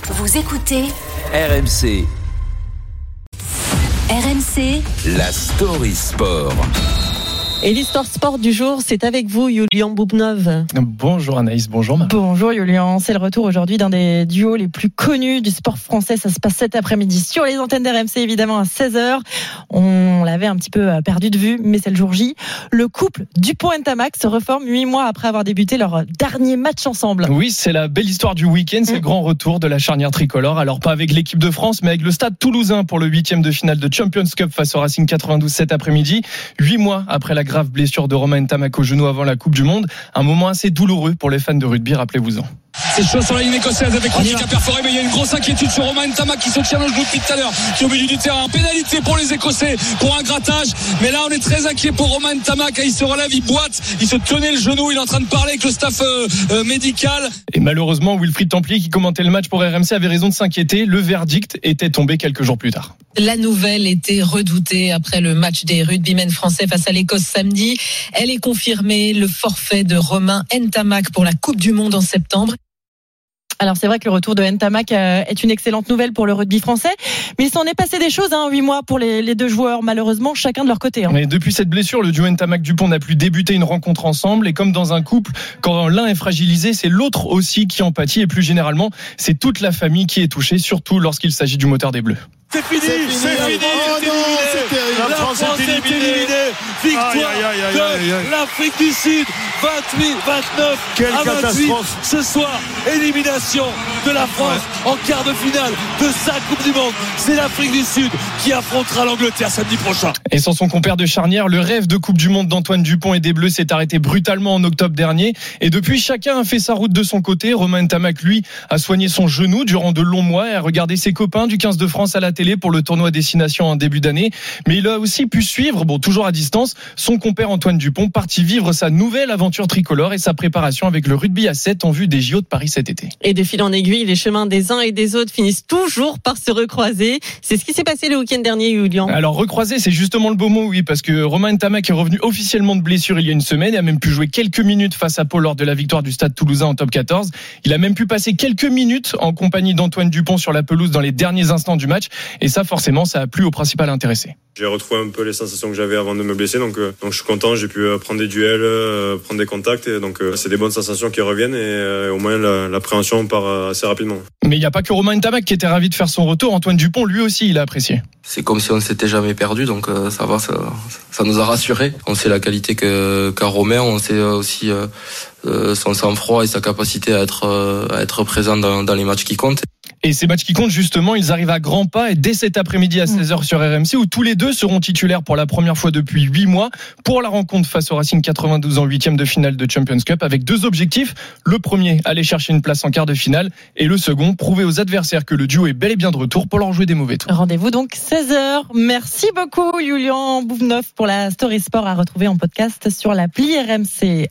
Vous écoutez RMC. RMC, La Story Sport. Et l'histoire sport du jour, c'est avec vous, Julian Boubnov. Bonjour Anaïs, bonjour Marie. Bonjour Julian, c'est le retour aujourd'hui d'un des duos les plus connus du sport français. Ça se passe cet après-midi sur les antennes d'RMC, évidemment à 16h. On l'avait un petit peu perdu de vue, mais c'est le jour J. Le couple Dupont-Ntamak se reforme 8 mois après avoir débuté leur dernier match ensemble. Oui, c'est la belle histoire du week-end, c'est le grand retour de la charnière tricolore. Alors pas avec l'équipe de France, mais avec le Stade Toulousain pour le 8e de finale de Champions Cup face au Racing 92 cet après-midi. 8 mois après la grave blessure de Romain Ntamak au genou avant la Coupe du Monde. Un moment assez douloureux pour les fans de rugby, rappelez-vous-en. C'est chaud sur la ligne écossaise avec Rodi qui a perforé, mais il y a une grosse inquiétude sur Romain Ntamak qui se tient le genou depuis tout à l'heure, qui est au milieu du terrain. Pénalité pour les Écossais pour un grattage, mais là on est très inquiet pour Romain Ntamak. Il se relève, il boite, il se tenait le genou, il est en train de parler avec le staff médical. Et malheureusement, Wilfried Templier qui commentait le match pour RMC avait raison de s'inquiéter. Le verdict était tombé quelques jours plus tard. La nouvelle était redoutée après le match des rugbymen français face à l'Écosse samedi. Elle est confirmée, le forfait de Romain Ntamak pour la Coupe du Monde en septembre. Alors c'est vrai que le retour de Ntamak est une excellente nouvelle pour le rugby français, mais il s'en est passé des choses, 8 mois pour les deux joueurs, malheureusement chacun de leur côté. Mais depuis cette blessure, le duo Ntamak-Dupont n'a plus débuté une rencontre ensemble, et comme dans un couple, quand l'un est fragilisé, c'est l'autre aussi qui en pâtit, et plus généralement, c'est toute la famille qui est touchée, surtout lorsqu'il s'agit du moteur des Bleus. C'est fini. La France est éliminée. Victoire de l'Afrique du Sud, 28-29 Quelle à 28 catastrophe. ce soir. Élimination de la France en quart de finale de sa Coupe du Monde. C'est l'Afrique du Sud qui affrontera l'Angleterre samedi prochain. Et sans son compère de charnière, le rêve de Coupe du Monde d'Antoine Dupont et des Bleus s'est arrêté brutalement en octobre dernier. Et depuis, chacun a fait sa route de son côté. Romain Ntamak, lui, a soigné son genou durant de longs mois et a regardé ses copains du 15 de France à la télé pour le tournoi Destination en début d'année. Mais il a aussi pu suivre, toujours à distance, son compère Antoine Dupont, parti vivre sa nouvelle aventure tricolore et sa préparation avec le rugby à 7 en vue des JO de Paris cet été. Et de fil en aiguille, les chemins des uns et des autres finissent toujours par se recroiser. C'est ce qui s'est passé le week-end dernier, Julian. Alors recroiser, c'est justement le beau mot, oui, parce que Romain Ntamak est revenu officiellement de blessure il y a une semaine et a même pu jouer quelques minutes face à Pau lors de la victoire du Stade Toulousain en top 14. Il a même pu passer quelques minutes en compagnie d'Antoine Dupont sur la pelouse dans les derniers instants du match, et ça forcément ça a plu au principal intéressé. J'ai retrouvé un peu les sensations que j'avais avant de me blesser, donc je suis content, j'ai pu prendre des duels, prendre des contacts, et donc c'est des bonnes sensations qui reviennent, et au moins l'appréhension part assez rapidement. Mais il n'y a pas que Romain Ntamak qui était ravi de faire son retour, Antoine Dupont lui aussi il a apprécié. C'est comme si on ne s'était jamais perdu, donc ça va, ça nous a rassurés. On sait la qualité qu'a Romain, on sait aussi son sang-froid et sa capacité à être présent dans les matchs qui comptent. Et ces matchs qui comptent, justement, ils arrivent à grands pas, et dès cet après-midi à 16h sur RMC, où tous les deux seront titulaires pour la première fois depuis 8 mois pour la rencontre face au Racing 92 en 8e de finale de Champions Cup, avec deux objectifs. Le premier, aller chercher une place en quart de finale, et le second, prouver aux adversaires que le duo est bel et bien de retour pour leur jouer des mauvais tours. Rendez-vous donc 16h. Merci beaucoup, Julian Boubnov, pour la Story Sport à retrouver en podcast sur l'appli RMC.